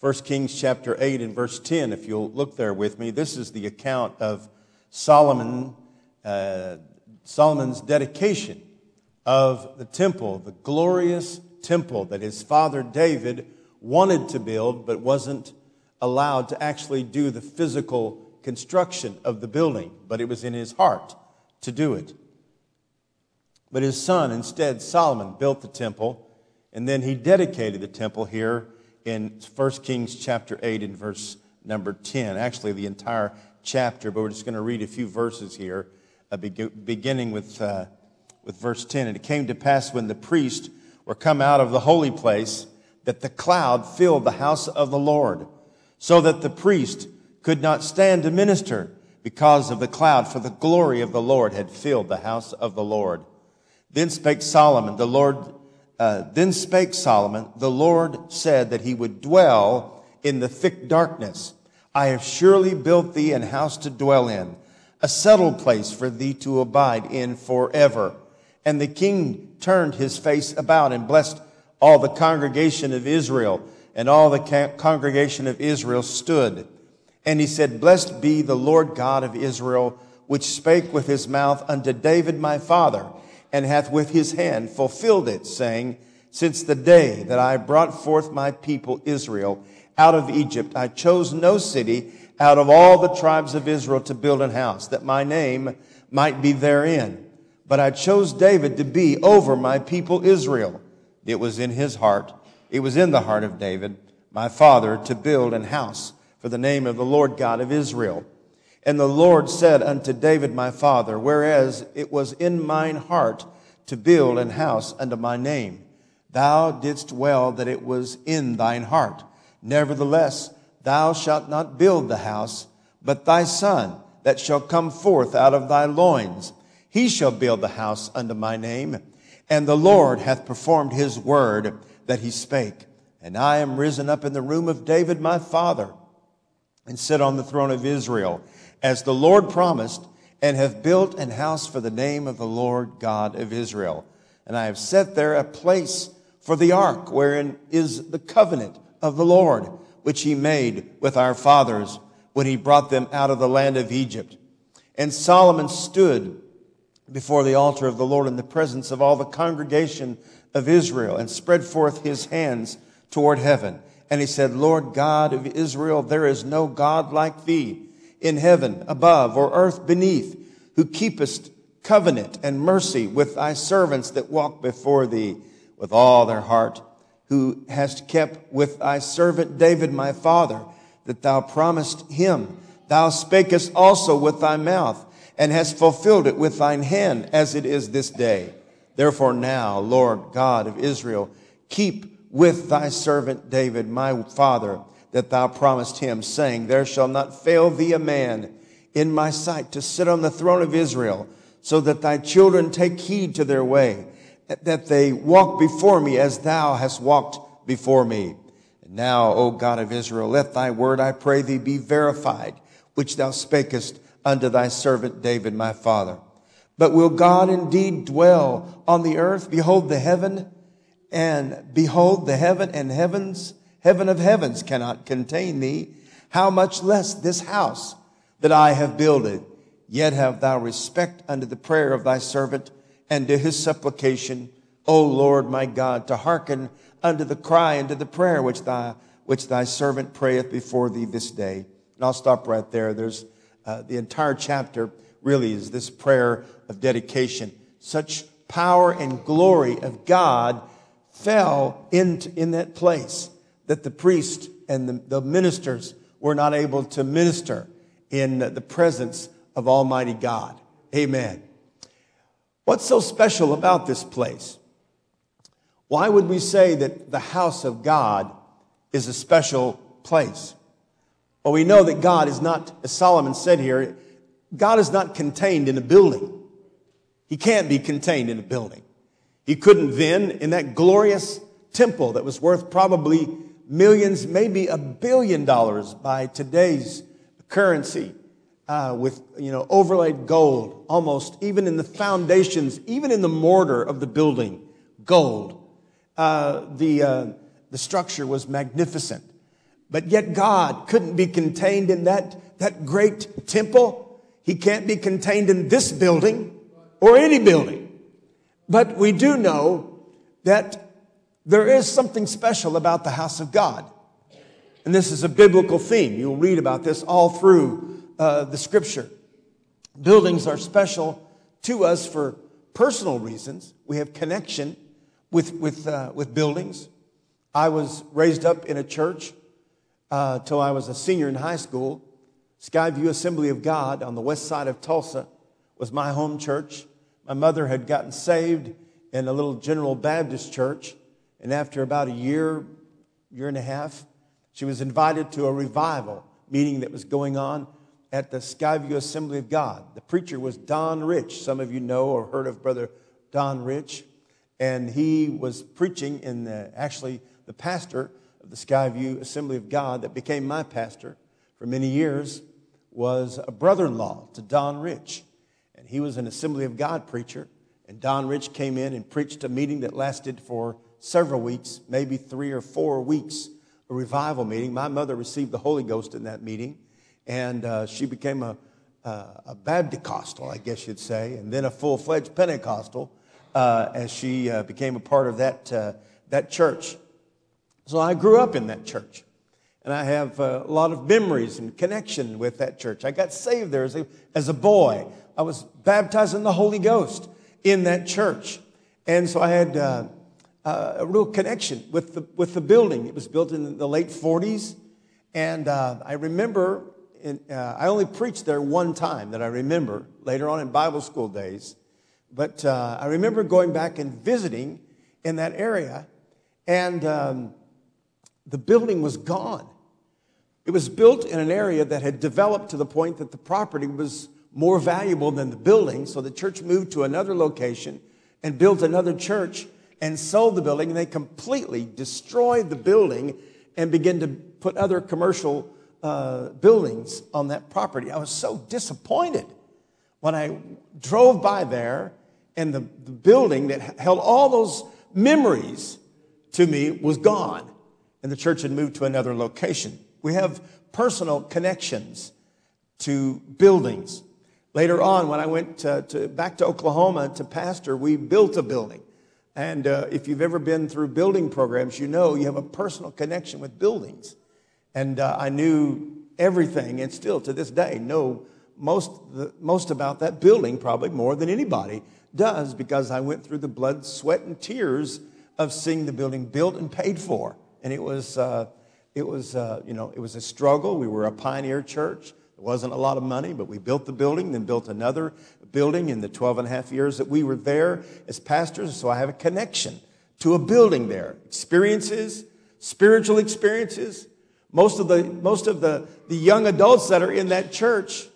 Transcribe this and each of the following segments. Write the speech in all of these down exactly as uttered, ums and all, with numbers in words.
First Kings chapter eight and verse ten, if you'll look there with me. This is the account of Solomon, uh, Solomon's dedication of the temple, the glorious temple that his father David wanted to build but wasn't allowed to actually do the physical construction of the building, but it was in his heart to do it. But his son, instead, Solomon, built the temple, and then he dedicated the temple here in First Kings chapter eight and verse number ten. Actually, the entire chapter, but we're just going to read a few verses here, uh, beginning with, uh, with verse ten. And it came to pass when the priests were come out of the holy place that the cloud filled the house of the Lord, so that the priest could not stand to minister because of the cloud, for the glory of the Lord had filled the house of the Lord. Then spake Solomon, the Lord, uh, then spake Solomon, the Lord said that he would dwell in the thick darkness. I have surely built thee an house to dwell in, a settled place for thee to abide in forever. And the king turned his face about and blessed all the congregation of Israel, and all the congregation of Israel stood. And he said, Blessed be the Lord God of Israel, which spake with his mouth unto David my father, and hath with his hand fulfilled it, saying, Since the day that I brought forth my people Israel out of Egypt, I chose no city out of all the tribes of Israel to build an house, that my name might be therein. But I chose David to be over my people Israel. It was in his heart, it was in the heart of David, my father, to build an house for the name of the Lord God of Israel. And the Lord said unto David my father, Whereas it was in mine heart to build an house unto my name, thou didst well that it was in thine heart. Nevertheless, thou shalt not build the house, but thy son that shall come forth out of thy loins, he shall build the house unto my name. And the Lord hath performed his word that he spake. And I am risen up in the room of David my father, and sit on the throne of Israel, as the Lord promised, and have built an house for the name of the Lord God of Israel. And I have set there a place for the ark, wherein is the covenant of the Lord, which he made with our fathers when he brought them out of the land of Egypt. And Solomon stood before the altar of the Lord in the presence of all the congregation of Israel, and spread forth his hands toward heaven. And he said, Lord God of Israel, there is no God like thee in heaven above or earth beneath, who keepest covenant and mercy with thy servants that walk before thee with all their heart, who hast kept with thy servant David my father, that thou promised him. Thou spakest also with thy mouth, and hast fulfilled it with thine hand, as it is this day. Therefore now, Lord God of Israel, keep with thy servant David my father, that thou promised him, saying, There shall not fail thee a man in my sight to sit on the throne of Israel, so that thy children take heed to their way, that they walk before me as thou hast walked before me. And now, O God of Israel, let thy word, I pray thee, be verified, which thou spakest unto thy servant David my father. But will God indeed dwell on the earth? Behold the heaven, and behold the heaven and heavens, heaven of heavens cannot contain thee. How much less this house that I have builded? Yet have thou respect unto the prayer of thy servant, and to his supplication, O Lord my God, to hearken unto the cry and to the prayer which thy, which thy servant prayeth before thee this day. And I'll stop right there. There's uh, the entire chapter really is this prayer of dedication. Such power and glory of God fell into, in that place that the priest and the, the ministers were not able to minister in the presence of Almighty God. Amen. What's so special about this place? Why would we say that the house of God is a special place? Well, we know that God is not, as Solomon said here, God is not contained in a building. He can't be contained in a building. He couldn't then, in that glorious temple that was worth probably millions, maybe a billion dollars by today's currency, uh, with, you know, overlaid gold, almost even in the foundations, even in the mortar of the building, gold. Uh, the, uh, the structure was magnificent. But yet God couldn't be contained in that, that great temple. He can't be contained in this building or any building. But we do know that there is something special about the house of God. And this is a biblical theme. You'll read about this all through uh, the scripture. Buildings are special to us for personal reasons. We have connection with, with, uh, with buildings. I was raised up in a church uh, till I was a senior in high school. Skyview Assembly of God on the west side of Tulsa was my home church. My mother had gotten saved in a little General Baptist church. And after about a year, year and a half, she was invited to a revival meeting that was going on at the Skyview Assembly of God. The preacher was Don Rich. Some of you know or heard of Brother Don Rich. And he was preaching in the, actually the pastor of the Skyview Assembly of God that became my pastor for many years was a brother-in-law to Don Rich. And he was an Assembly of God preacher. And Don Rich came in and preached a meeting that lasted for several weeks, maybe three or four weeks, a revival meeting. My mother received the Holy Ghost in that meeting. And uh, she became a, uh, a Baptist-costal, I guess you'd say, and then a full-fledged Pentecostal uh, as she uh, became a part of that, uh, that church. So I grew up in that church, and I have uh, a lot of memories and connection with that church. I got saved there as a, as a boy. I was baptized in the Holy Ghost in that church. And so I had uh, uh, a real connection with the, with the building. It was built in the late forties, and uh, I remember... In, uh, I only preached there one time that I remember later on in Bible school days. But uh, I remember going back and visiting in that area, and um, the building was gone. It was built in an area that had developed to the point that the property was more valuable than the building. So the church moved to another location and built another church and sold the building. And they completely destroyed the building and began to put other commercial Uh, buildings on that property. I was so disappointed when I drove by there, and the, the building that held all those memories to me was gone, and the church had moved to another location. We have personal connections to buildings. Later on, when I went to, to, back to Oklahoma to pastor, we built a building. And uh, if you've ever been through building programs, you know you have a personal connection with buildings. And uh, I knew everything, and still to this day know most the, most about that building, probably more than anybody does, because I went through the blood, sweat, and tears of seeing the building built and paid for. And it was uh, it was uh, you know it was a struggle. We were a pioneer church. There wasn't a lot of money, but we built the building, then built another building in the twelve and a half years that we were there as pastors. So I have a connection to a building there. Experiences, spiritual experiences. Most of the most of the, the young adults that are in that church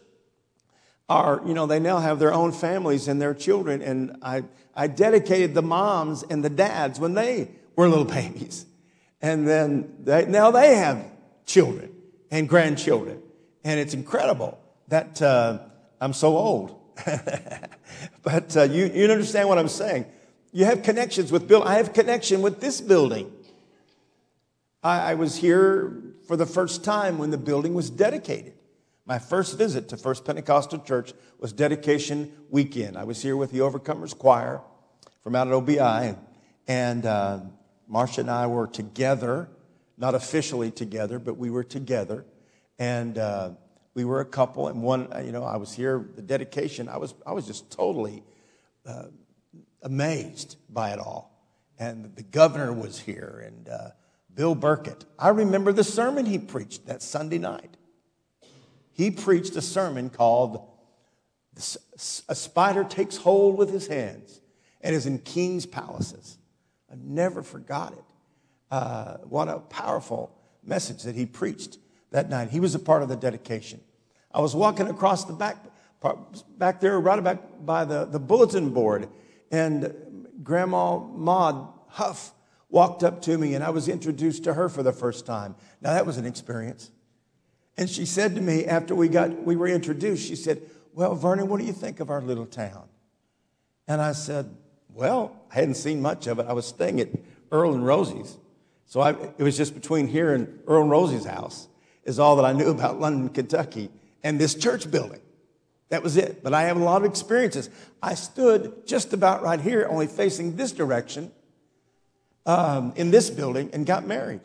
are, you know, they now have their own families and their children. And I, I dedicated the moms and the dads when they were little babies. And then they, now they have children and grandchildren. And it's incredible that uh, I'm so old. But uh, you, you understand what I'm saying. You have connections with building. I have connection with this building. I, I was here for the first time when the building was dedicated. My first visit to First Pentecostal Church was dedication weekend. I was here with the Overcomers Choir from out at O B I, and uh, Marcia and I were together, not officially together, but we were together, and uh, we were a couple. And one, you know, I was here the dedication. I was, I was just totally uh, amazed by it all. And the governor was here, and uh, Bill Burkett. I remember the sermon he preached that Sunday night. He preached a sermon called "A Spider Takes Hold with His Hands and is in King's Palaces." I never forgot it. Uh, what a powerful message that he preached that night. He was a part of the dedication. I was walking across the back, back there, right back by the, the bulletin board, and Grandma Maud Huff walked up to me, and I was introduced to her for the first time. Now, that was an experience. And she said to me after we got we were introduced, she said, "Well, Vernon, what do you think of our little town?" And I said, "Well, I hadn't seen much of it. I was staying at Earl and Rosie's." So I, it was just between here and Earl and Rosie's house is all that I knew about London, Kentucky, and this church building. That was it. But I have a lot of experiences. I stood just about right here, only facing this direction, um, in this building, and got married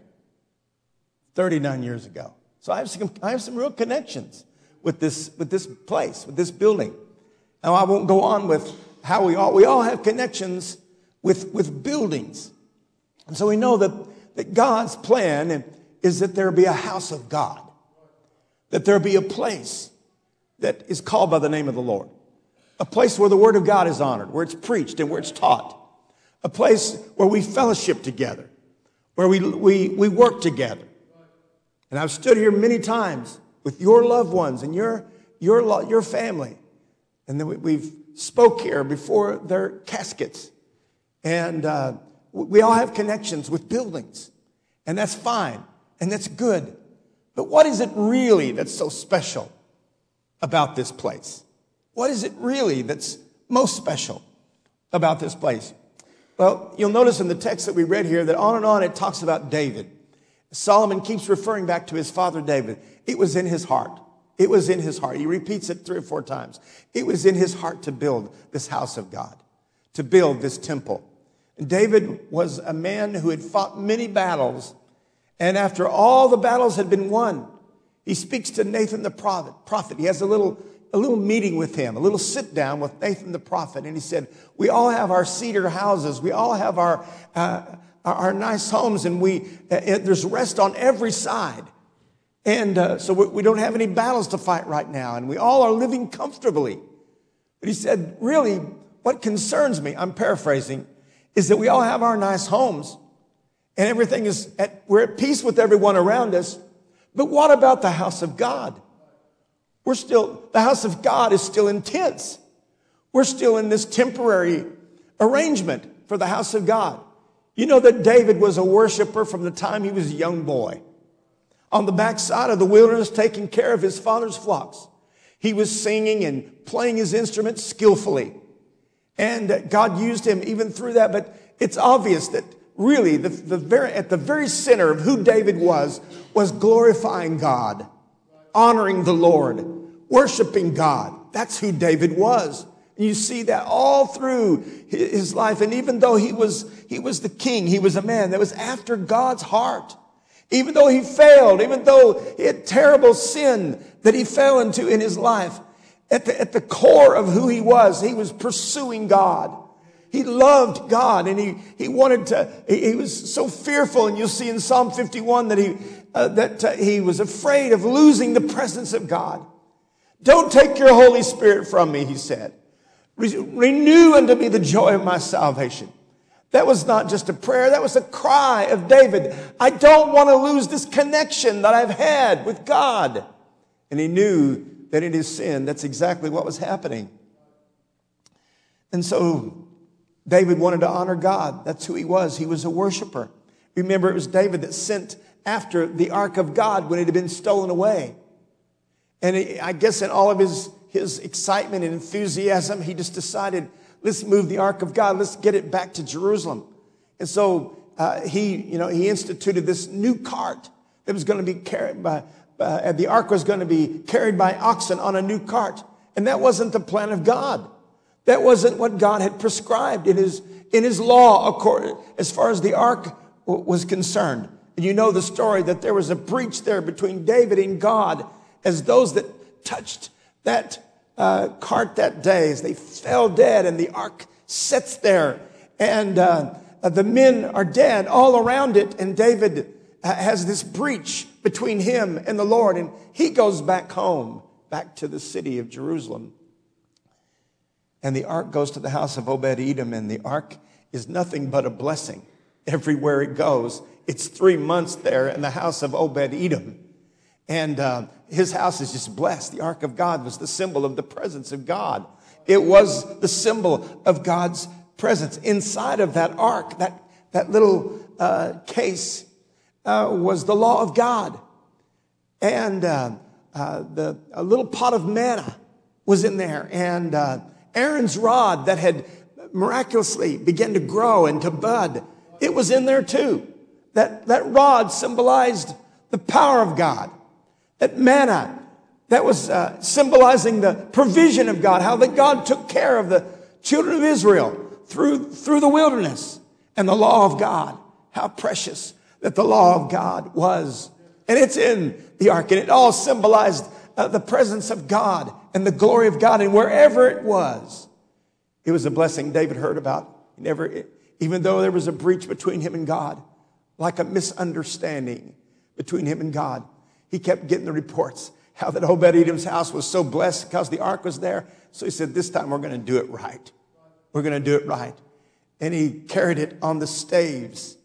thirty-nine years ago. So I have some, I have some real connections with this, with this place, with this building. Now, I won't go on with how we all, we all have connections with, with buildings. And so we know that, that God's plan is that there be a house of God, that there be a place that is called by the name of the Lord, a place where the word of God is honored, where it's preached and where it's taught, a place where we fellowship together, where we, we, we work together. And I've stood here many times with your loved ones and your, your, your family. And then we, we've spoke here before their caskets. And uh, we all have connections with buildings. And that's fine. And that's good. But what is it really that's so special about this place? What is it really that's most special about this place? Well, you'll notice in the text that we read here that on and on it talks about David. Solomon keeps referring back to his father David. It was in his heart. It was in his heart. He repeats it three or four times. It was in his heart to build this house of God, to build this temple. And David was a man who had fought many battles. And after all the battles had been won, he speaks to Nathan the prophet. prophet. He has a little, a little meeting with him, a little sit down with Nathan the prophet. And he said, we all have our cedar houses. We all have our, uh, our nice homes, and we, uh, there's rest on every side. And uh, so we, we don't have any battles to fight right now. And we all are living comfortably. But he said, really, what concerns me, I'm paraphrasing, is that we all have our nice homes and everything is at, we're at peace with everyone around us. But what about the house of God? We're still, the house of God is still intense. We're still in this temporary arrangement for the house of God. You know that David was a worshiper from the time he was a young boy. On the backside of the wilderness, taking care of his father's flocks. He was singing and playing his instrument skillfully. And God used him even through that. But it's obvious that really the, the very, at the very center of who David was, was glorifying God, honoring the Lord, worshiping God. That's who David was. And you see that all through his life. And even though he was, he was the king, he was a man that was after God's heart. Even though he failed, even though he had terrible sin that he fell into in his life, at the, at the core of who he was, he was pursuing God. He loved God, and he, he wanted to, he, he was so fearful. And you'll see in Psalm fifty-one that he, uh, that uh, he was afraid of losing the presence of God. Don't take your Holy Spirit from me, he said. Re- renew unto me the joy of my salvation. That was not just a prayer. That was a cry of David. I don't want to lose this connection that I've had with God. And he knew that in his sin, that's exactly what was happening. And so David wanted to honor God. That's who he was. He was a worshiper. Remember, it was David that sent after the ark of God when it had been stolen away. And he, I guess in all of his, his excitement and enthusiasm, he just decided, let's move the ark of God. Let's get it back to Jerusalem. And so uh, he, you know, he instituted this new cart that was going to be carried by, uh, the ark was going to be carried by oxen on a new cart. And that wasn't the plan of God. That wasn't what God had prescribed in his, in his law, as far as the ark was concerned. And you know the story that there was a breach there between David and God as those that touched that Uh, cart that day, as they fell dead, and the ark sits there, and uh, the men are dead all around it, and David uh, has this breach between him and the Lord, and he goes back home, back to the city of Jerusalem. And the ark goes to the house of Obed-Edom, and the ark is nothing but a blessing everywhere it goes. It's three months there in the house of Obed-Edom. And uh, his house is just blessed. The ark of God was the symbol of the presence of God. It was the symbol of God's presence. Inside of that ark, that, that little uh, case, uh, was the law of God. And uh, uh, the a little pot of manna was in there. And uh, Aaron's rod that had miraculously begun to grow and to bud, it was in there too. that, that rod symbolized the power of God. That manna, that was uh, symbolizing the provision of God, how that God took care of the children of Israel through, through the wilderness. And the law of God, how precious that the law of God was. And it's in the ark, and it all symbolized uh, the presence of God and the glory of God. And wherever it was, it was a blessing David heard about. He never, even though there was a breach between him and God, like a misunderstanding between him and God, he kept getting the reports how that Obed-Edom's house was so blessed because the ark was there. So he said, this time we're going to do it right. We're going to do it right. And he carried it on the staves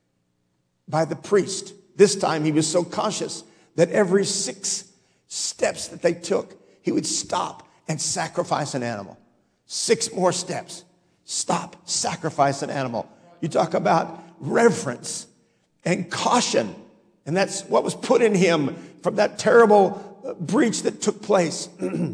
by the priest. This time he was so cautious that every six steps that they took, he would stop and sacrifice an animal. Six more steps. Stop, sacrifice an animal. You talk about reverence and caution. And that's what was put in him from that terrible breach that took place.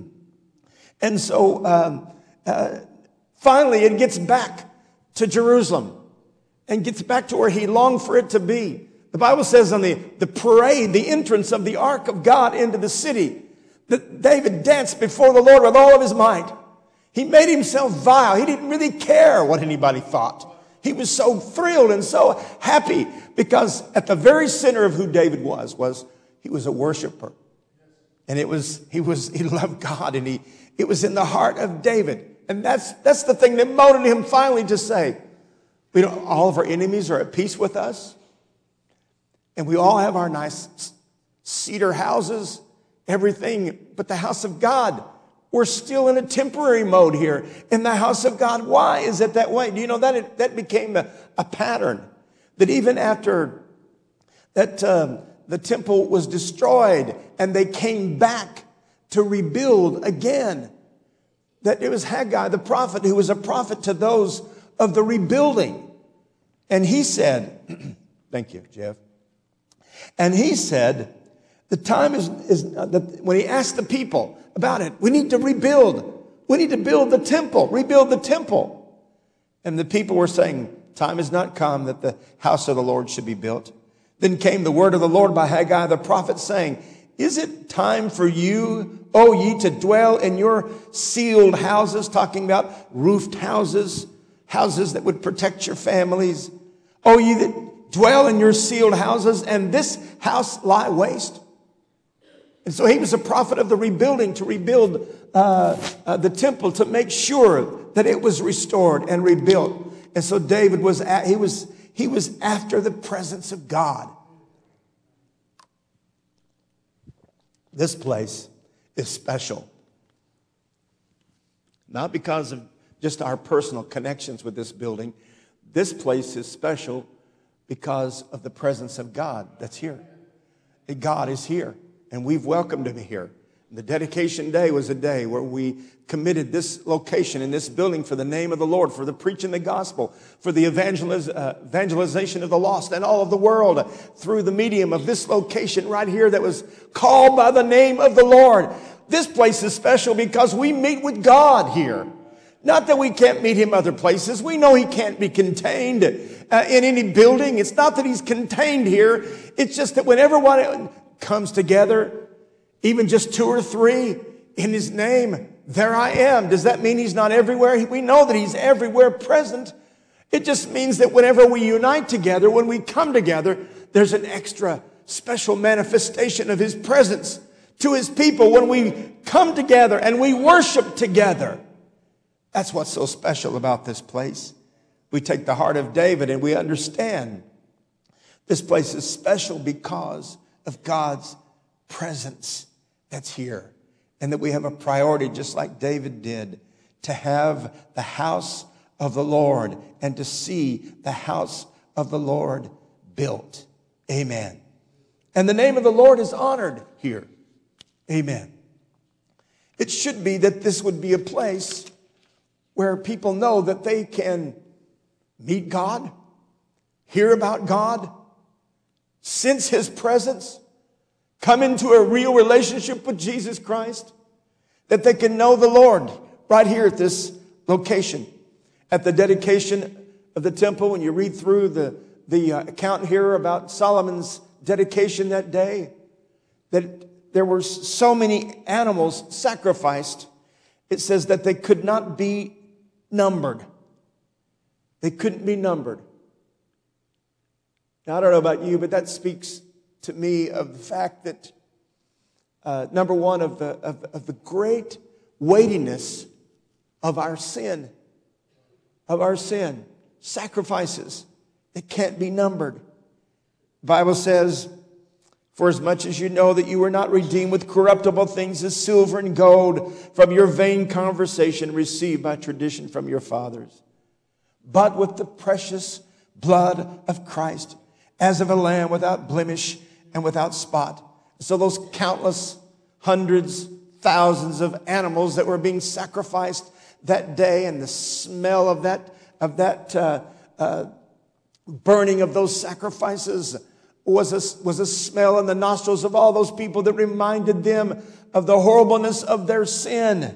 And so um, uh, finally it gets back to Jerusalem and gets back to where he longed for it to be. The Bible says on the, the parade, the entrance of the ark of God into the city, that David danced before the Lord with all of his might. He made himself vile. He didn't really care what anybody thought. He was so thrilled and so happy because at the very center of who David was, was he was a worshiper. And it was, he was, he loved God, and he, it was in the heart of David. And that's, that's the thing that motivated him finally to say, we don't, all of our enemies are at peace with us. And we all have our nice cedar houses, everything. But the house of God, we're still in a temporary mode here in the house of God. Why is it that way? Do you know that it, that became a, a pattern? That even after that um, the temple was destroyed and they came back to rebuild again, that it was Haggai, the prophet, who was a prophet to those of the rebuilding. And he said, thank you, Jeff. And he said, the time is, is uh, the, when he asked the people about it, we need to rebuild. We need to build the temple, rebuild the temple. And the people were saying, time has not come that the house of the Lord should be built. Then came the word of the Lord by Haggai, the prophet, saying, is it time for you, O ye, to dwell in your sealed houses, talking about roofed houses, houses that would protect your families. O ye that dwell in your sealed houses, and this house lie waste. And so he was a prophet of the rebuilding, to rebuild uh, uh, the temple, to make sure that it was restored and rebuilt. And so David was, at, he was, he was after the presence of God. This place is special. Not because of just our personal connections with this building. This place is special because of the presence of God that's here. God is here, and we've welcomed him here. The dedication day was a day where we committed this location in this building for the name of the Lord, for the preaching the gospel, for the evangeliz- uh, evangelization of the lost and all of the world through the medium of this location right here that was called by the name of the Lord. This place is special because we meet with God here. Not that we can't meet him other places. We know he can't be contained uh, in any building. It's not that he's contained here. It's just that whenever one comes together, even just two or three in his name, there I am. Does that mean he's not everywhere? We know that he's everywhere present. It just means that whenever we unite together, when we come together, there's an extra special manifestation of his presence to his people when we come together and we worship together. That's what's so special about this place. We take the heart of David and we understand this place is special because of God's presence that's here. And that we have a priority, just like David did, to have the house of the Lord and to see the house of the Lord built. Amen. And the name of the Lord is honored here. Amen. It should be that this would be a place where people know that they can meet God, hear about God, sense his presence, come into a real relationship with Jesus Christ, that they can know the Lord right here at this location. At the dedication of the temple, when you read through the, the uh, account here about Solomon's dedication that day, that there were so many animals sacrificed, it says that they could not be numbered. They couldn't be numbered. Now, I don't know about you, but that speaks to me of the fact that, uh, number one, of the, of, of the great weightiness of our sin, of our sin, sacrifices that can't be numbered. The Bible says, for as much as you know that you were not redeemed with corruptible things as silver and gold from your vain conversation received by tradition from your fathers, but with the precious blood of Christ, as of a lamb without blemish and without spot. So those countless hundreds, thousands of animals that were being sacrificed that day, and the smell of that of that uh, uh, burning of those sacrifices was a, was a smell in the nostrils of all those people that reminded them of the horribleness of their sin,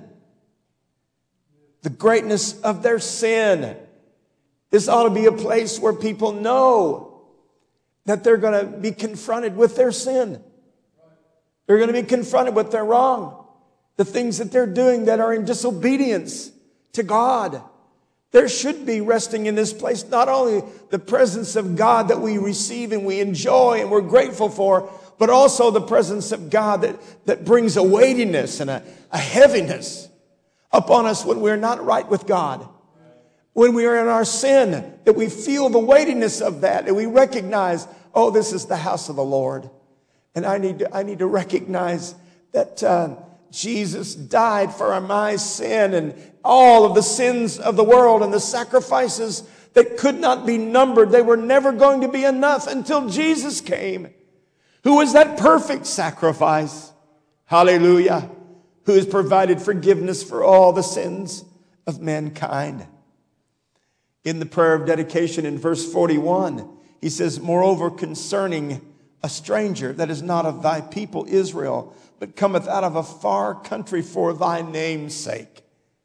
the greatness of their sin. This ought to be a place where people know that they're going to be confronted with their sin. They're going to be confronted with their wrong, the things that they're doing that are in disobedience to God. There should be resting in this place not only the presence of God that we receive and we enjoy and we're grateful for, but also the presence of God that, that brings a weightiness and a, a heaviness upon us when we're not right with God. When we are in our sin, that we feel the weightiness of that, and we recognize, oh, this is the house of the Lord. And I need to, I need to recognize that uh, Jesus died for my sin and all of the sins of the world, and the sacrifices that could not be numbered. They were never going to be enough until Jesus came, who was that perfect sacrifice. Hallelujah. Who has provided forgiveness for all the sins of mankind. In the prayer of dedication in verse forty-one, he says, moreover, concerning a stranger that is not of thy people Israel, but cometh out of a far country for thy name's sake.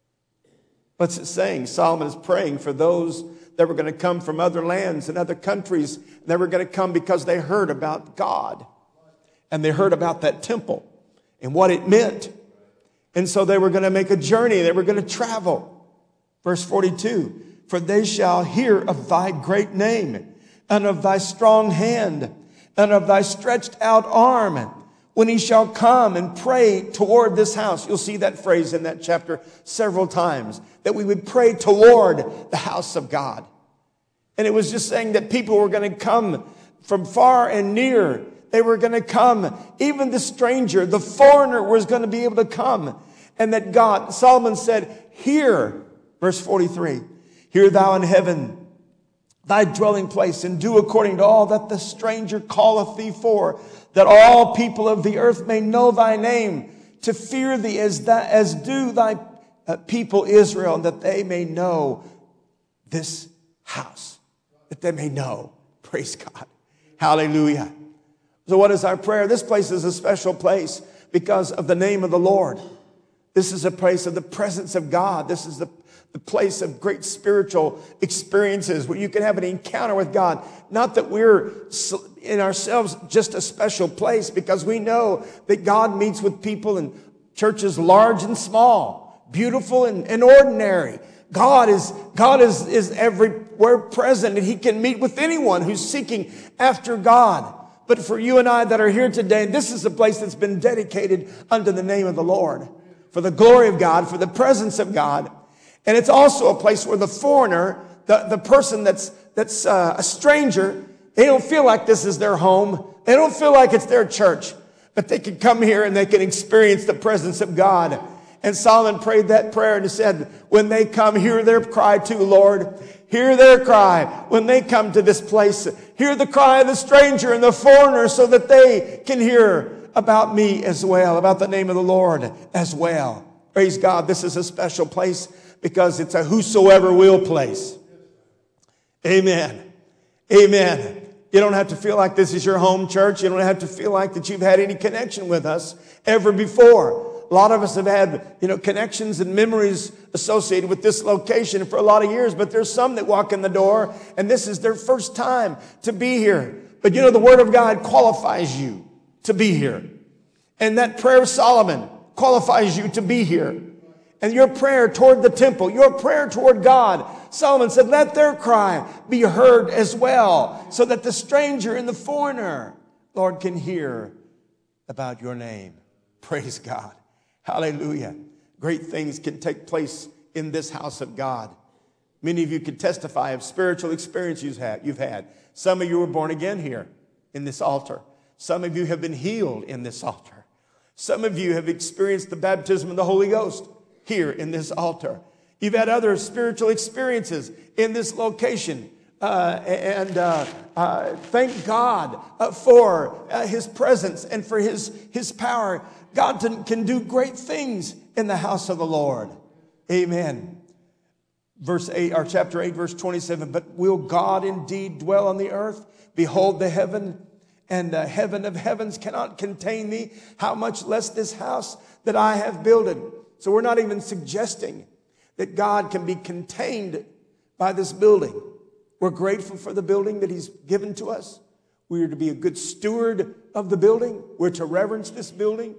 What's it saying? Solomon is praying for those that were going to come from other lands and other countries. They were going to come because they heard about God. And they heard about that temple and what it meant. And so they were going to make a journey. They were going to travel. Verse forty-two, for they shall hear of thy great name and of thy strong hand and of thy stretched out arm, when he shall come and pray toward this house. You'll see that phrase in that chapter several times, that we would pray toward the house of God. And it was just saying that people were going to come from far and near. They were going to come. Even the stranger, the foreigner, was going to be able to come. And that God, Solomon said, hear, verse forty-three, hear thou in heaven thy dwelling place, and do according to all that the stranger calleth thee for, that all people of the earth may know thy name, to fear thee as that, as do thy uh, people Israel, and that they may know this house, that they may know. Praise God. Hallelujah. So what is our prayer? This place is a special place because of the name of the Lord. This is a place of the presence of God. This is the The place of great spiritual experiences where you can have an encounter with God. Not that we're in ourselves just a special place, because we know that God meets with people in churches large and small, beautiful and, and ordinary. God is, God is, is everywhere present, and he can meet with anyone who's seeking after God. But for you and I that are here today, this is a place that's been dedicated unto the name of the Lord, for the glory of God, for the presence of God. And it's also a place where the foreigner, the, the person that's, that's uh, a stranger, they don't feel like this is their home. They don't feel like it's their church. But they can come here and they can experience the presence of God. And Solomon prayed that prayer and he said, when they come, hear their cry too, Lord. Hear their cry when they come to this place. Hear the cry of the stranger and the foreigner, so that they can hear about me as well, about the name of the Lord as well. Praise God. This is a special place, because it's a whosoever will place. Amen. Amen. You don't have to feel like this is your home church. You don't have to feel like that you've had any connection with us ever before. a lot of us have had, you know, connections and memories associated with this location for a lot of years, but there's some that walk in the door and this is their first time to be here. But you know, the Word of God qualifies you to be here. And that prayer of Solomon qualifies you to be here. And your prayer toward the temple, your prayer toward God, Solomon said, let their cry be heard as well, so that the stranger and the foreigner, Lord, can hear about your name. Praise God. Hallelujah. Great things can take place in this house of God. Many of you can testify of spiritual experiences you've had. You've had. Some of you were born again here in this altar. Some of you have been healed in this altar. Some of you have experienced the baptism of the Holy Ghost here in this altar. You've had other spiritual experiences in this location. Uh, and uh, uh, thank God uh, for uh, His presence and for His, His power. God can, can do great things in the house of the Lord. Amen. Verse eight, or chapter eight, verse twenty-seven. But will God indeed dwell on the earth? Behold, the heaven and the heaven of heavens cannot contain thee. How much less this house that I have builded? So we're not even suggesting that God can be contained by this building. We're grateful for the building that He's given to us. We are to be a good steward of the building. We're to reverence this building.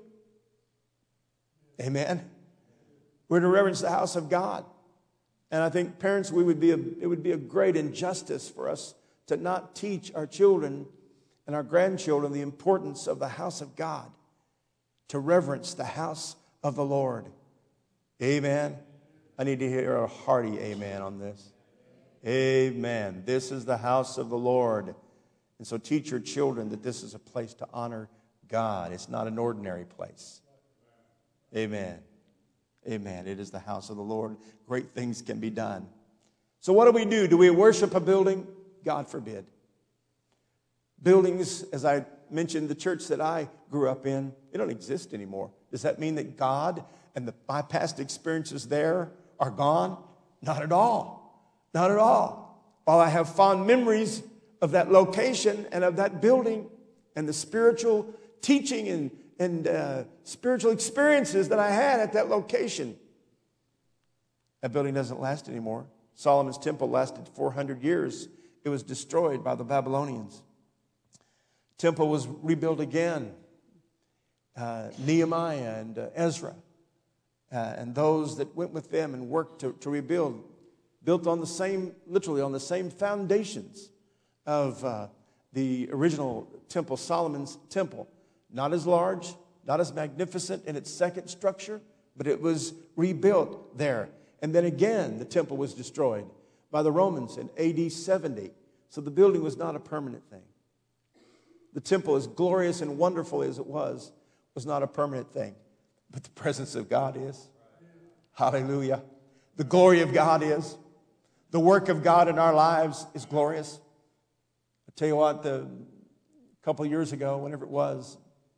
Amen. We're to reverence the house of God. And I think, parents, we would be a, it would be a great injustice for us to not teach our children and our grandchildren the importance of the house of God, to reverence the house of the Lord. Amen. I need to hear a hearty amen on this. Amen. This is the house of the Lord. And so teach your children that this is a place to honor God. It's not an ordinary place. Amen. Amen. It is the house of the Lord. Great things can be done. So what do we do? Do we worship a building? God forbid. Buildings, as I mentioned, the church that I grew up in, they don't exist anymore. Does that mean that God and the, my past experiences there are gone? Not at all. Not at all. While I have fond memories of that location and of that building and the spiritual teaching and, and uh, spiritual experiences that I had at that location, that building doesn't last anymore. Solomon's temple lasted four hundred years. It was destroyed by the Babylonians. Temple was rebuilt again. Uh, Nehemiah and uh, Ezra uh, and those that went with them and worked to, to rebuild, built on the same, literally on the same foundations of uh, the original temple, Solomon's temple. Not as large, not as magnificent in its second structure, but it was rebuilt there. And then again, the temple was destroyed by the Romans in A D seventy. So the building was not a permanent thing. The temple, as glorious and wonderful as it was, was not a permanent thing. But the presence of God is. Hallelujah. The glory of God is. The work of God in our lives is glorious. I tell you what, the, a couple of years ago, whenever it was,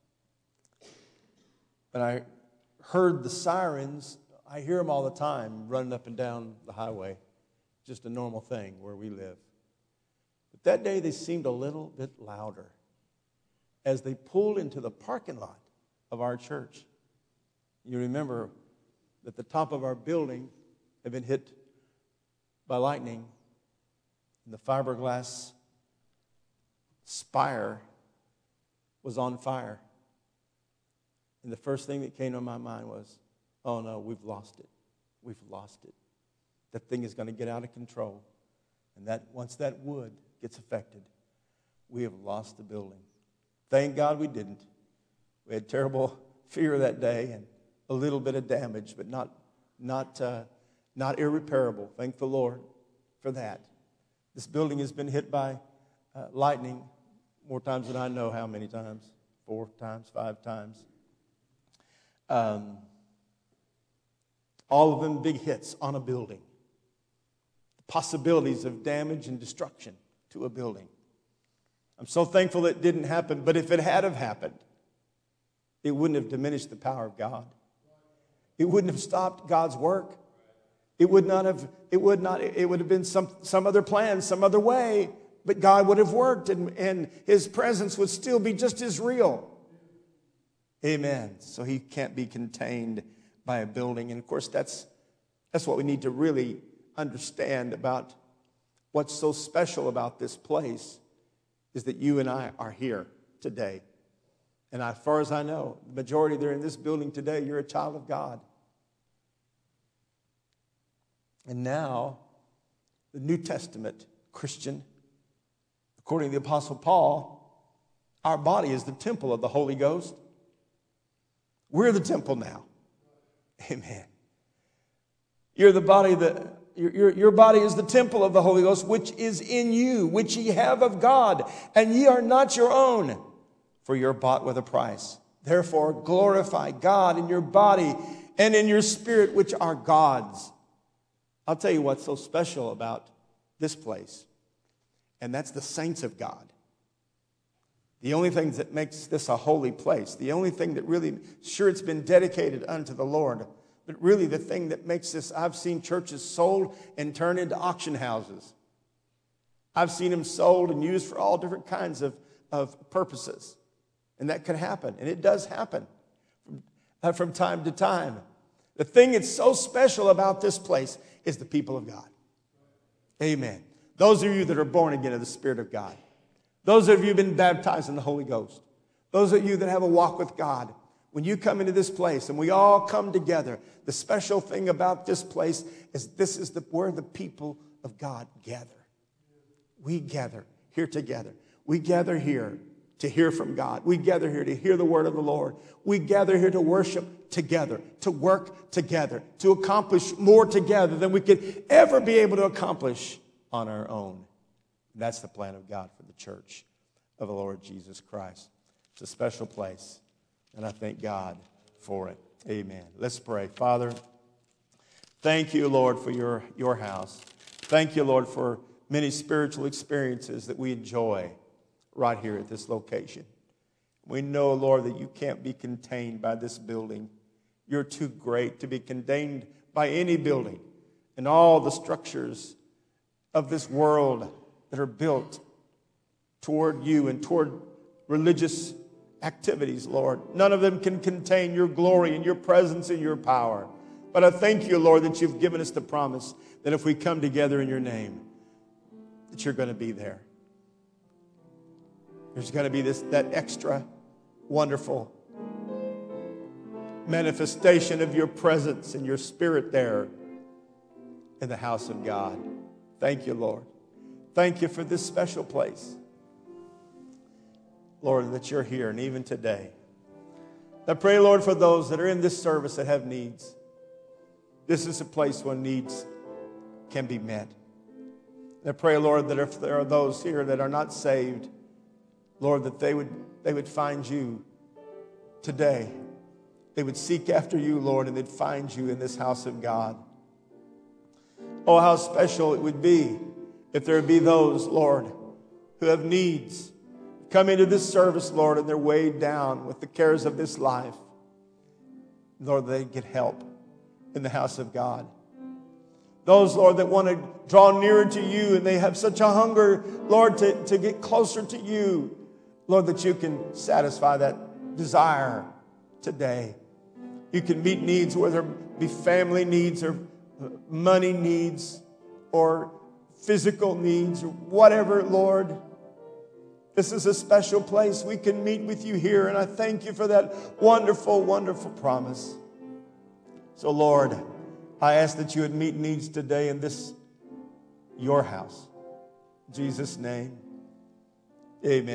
when I heard the sirens, I hear them all the time running up and down the highway. Just a normal thing where we live. But that day they seemed a little bit louder as they pulled into the parking lot of our church. You remember that the top of our building had been hit by lightning, and the fiberglass spire was on fire. And the first thing that came to my mind was, oh no, we've lost it. We've lost it. That thing is going to get out of control. And that once that wood gets affected, we have lost the building. Thank God we didn't. We had terrible fear that day and a little bit of damage, but not, not, uh, not irreparable. Thank the Lord for that. This building has been hit by uh, lightning more times than I know how many times. Four times, five times. Um, all of them big hits on a building. Possibilities of damage and destruction to a building. I'm so thankful it didn't happen, but if it had have happened, it wouldn't have diminished the power of God. It wouldn't have stopped God's work. It would not have, it would not, it would have been some, some other plan, some other way, but God would have worked and, and His presence would still be just as real. Amen. So he can't be contained by a building. And of course, that's, that's what we need to really understand about what's so special about this place is that you and I are here today. And as far as I know, the majority that are in this building today, you're a child of God. And now, the New Testament Christian, according to the Apostle Paul, our body is the temple of the Holy Ghost. We're the temple now. Amen. You're the body that your, your, your body is the temple of the Holy Ghost, which is in you, which ye have of God, and ye are not your own, for you're bought with a price. Therefore, glorify God in your body and in your spirit, which are God's. I'll tell you what's so special about this place, and that's the saints of God. The only thing that makes this a holy place, the only thing that really, sure, it's been dedicated unto the Lord, but really the thing that makes this, I've seen churches sold and turned into auction houses. I've seen them sold and used for all different kinds of, of purposes. And that can happen, and it does happen from, uh, from time to time. The thing that's so special about this place is the people of God. Amen. Those of you that are born again of the Spirit of God. Those of you who have been baptized in the Holy Ghost. Those of you that have a walk with God. When you come into this place and we all come together, the special thing about this place is this is the, where the people of God gather. We gather here together. We gather here to hear from God. We gather here to hear the word of the Lord. We gather here to worship together, to work together, to accomplish more together than we could ever be able to accomplish on our own. And that's the plan of God for the church of the Lord Jesus Christ. It's a special place, and I thank God for it. Amen. Let's pray. Father, thank you, Lord, for your, your house. Thank you, Lord, for many spiritual experiences that we enjoy right here at this location. We know, Lord, that you can't be contained by this building. You're too great to be contained by any building. And all the structures of this world that are built toward you and toward religious activities, Lord. None of them can contain your glory and your presence and your power. But I thank you, Lord, that you've given us the promise that if we come together in your name, that you're going to be there. There's going to be this that extra wonderful manifestation of your presence and your spirit there in the house of God. Thank you, Lord. Thank you for this special place. Lord, that you're here, and even today. I pray, Lord, for those that are in this service that have needs. This is a place where needs can be met. And I pray, Lord, that if there are those here that are not saved, Lord, that they would, they would find you today. They would seek after you, Lord, and they'd find you in this house of God. Oh, how special it would be if there would be those, Lord, who have needs, come into this service, Lord, and they're weighed down with the cares of this life. Lord, they get help in the house of God. Those, Lord, that want to draw nearer to you and they have such a hunger, Lord, to, to get closer to you. Lord, that you can satisfy that desire today. You can meet needs, whether it be family needs or money needs or physical needs or whatever, Lord. This is a special place. We can meet with you here, and I thank you for that wonderful, wonderful promise. So, Lord, I ask that you would meet needs today in this, your house. In Jesus' name, amen.